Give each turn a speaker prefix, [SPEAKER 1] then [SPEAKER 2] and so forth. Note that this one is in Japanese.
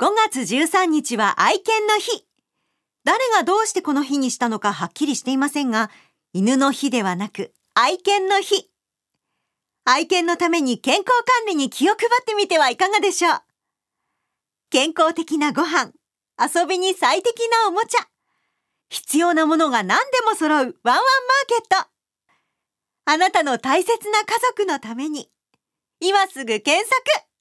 [SPEAKER 1] 5月13日は愛犬の日。誰がどうしてこの日にしたのかはっきりしていませんが、犬の日ではなく愛犬の日。愛犬のために健康管理に気を配ってみてはいかがでしょう。健康的なご飯、遊びに最適なおもちゃ、必要なものが何でも揃うワンワンマーケット。あなたの大切な家族のために、今すぐ検索。